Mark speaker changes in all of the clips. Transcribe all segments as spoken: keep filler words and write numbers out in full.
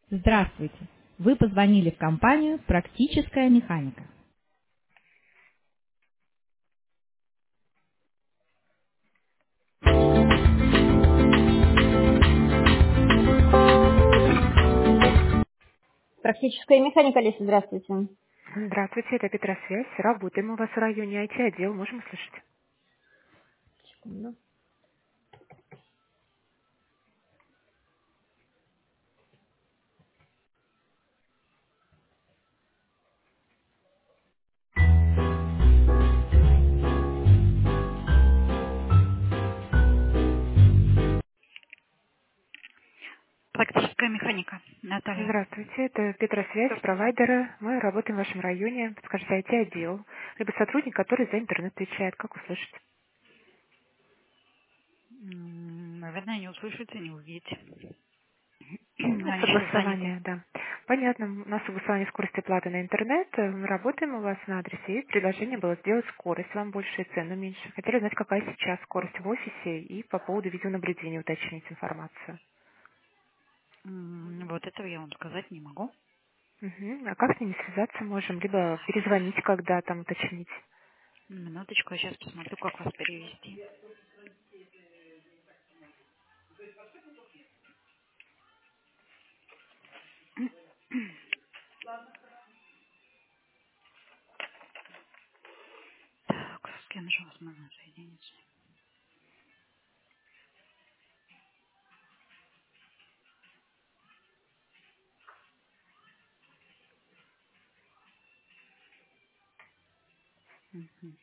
Speaker 1: Здравствуйте! Вы позвонили в компанию «Практическая механика». Практическая механика, Леся, здравствуйте.
Speaker 2: Здравствуйте, это Петросвязь. Работаем у вас в районе I T-отдел. Можем услышать?
Speaker 1: Секунду. Практическая механика. Наталья.
Speaker 2: Здравствуйте, это Петросвязь, провайдеры. Мы работаем в вашем районе. Подскажите, I T-отдел. Либо сотрудник, который за интернет отвечает. Как услышать?
Speaker 1: М, Наверное, не услышите, не увидите.
Speaker 2: Ну,
Speaker 1: Они сейчас заняты.
Speaker 2: согласование, да. Понятно. У нас согласование скорости платы на интернет. Э, Мы работаем у вас на адресе. И предложение было сделать скорость вам больше и цену меньше. Хотели узнать, какая сейчас скорость в офисе и по поводу видеонаблюдения уточнить информацию.
Speaker 1: М, Вот этого я вам сказать не могу.
Speaker 2: Мгм. А как с ними связаться можем? Либо перезвонить, когда там уточнить.
Speaker 1: Минуточку, я сейчас посмотрю, как вас перевести. Так, с кем же вас можно соединиться? Мгм.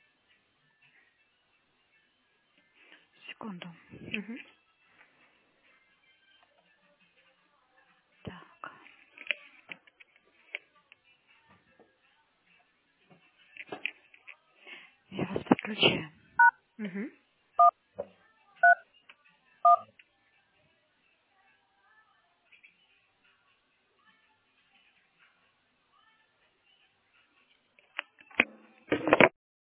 Speaker 1: Секунду.
Speaker 2: Мгм.
Speaker 1: Так, я вас подключаю.
Speaker 2: Мгм.